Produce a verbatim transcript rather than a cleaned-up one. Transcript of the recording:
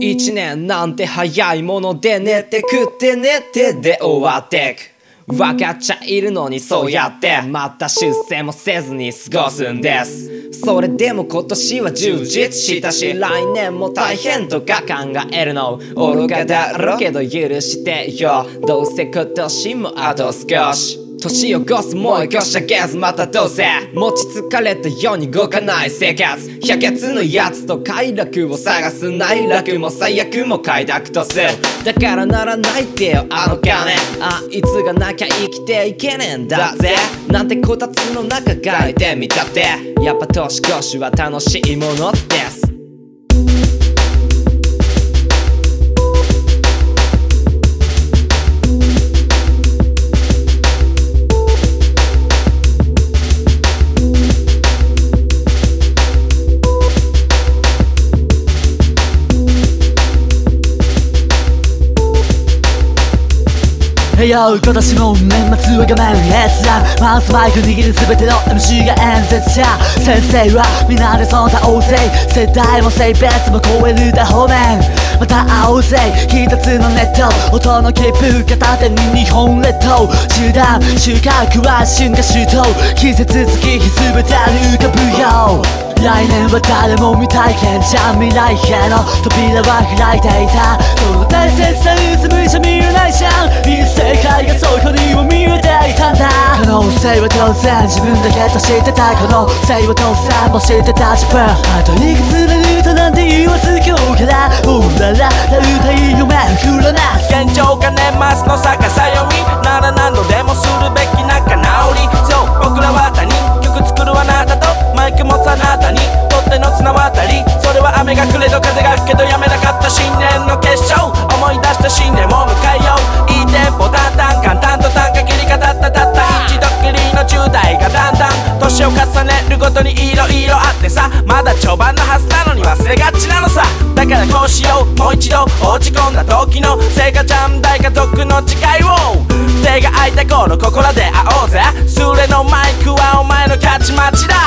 一年なんて早いもので寝て食って寝てで終わってく分かっちゃいるのにそうやってまた出世もせずに過ごすんです。それでも今年は充実したし来年も大変とか考えるの愚かだろうけど許してよ。どうせ今年もあと少し年を越すもう越したゲスまたどうせ持ち疲れたように動かない生活百穴のやつと快楽を探す内楽も最悪も快諾とする。だからならないってよあの金あいつがなきゃ生きていけねえんだぜなんてこたつの中書いてみたってやっぱ年越しは楽しいものです。 よ今年も年末は画面閲覧マウスマイク握る全ての エムシー が演説者先生は皆でその他大勢世代も性別も超えるだ方面また会おうぜ一つのネット音の切符片手に日本列島縦断収穫は春夏秋冬季節月日全てに浮かぶよ。来年は誰も未体験じゃ未来への扉は開いていたその大切さうつむいちゃ見えないじゃんいい世界がそこにも見えていたんだ。可能性は当然自分だけと知ってた可能性は当然も知ってた自分あといくつのルートなんて言わず今日からオーララ歌い夢膨らなす現状が年末の逆さ読みなら何度でもするべき仲直りそう僕らは他人曲作るあなたとマイク持つあなたにとっての綱渡りそれは雨が降れど風が吹けどやめなかった新年の決勝思い出した新年を迎えよういいテンポだんだん簡単と短歌切り方たったたった一度きりのじゅう代がだんだん年を重ねるごとにいろいろあってさまだ序盤のはずなのに忘れがちなのさだからこうしようもう一度落ち込んだ時のせいかちゃん大家族の誓いを手が空いた頃ここらで会おうぜスレのマイクはお前の勝ち待ちだ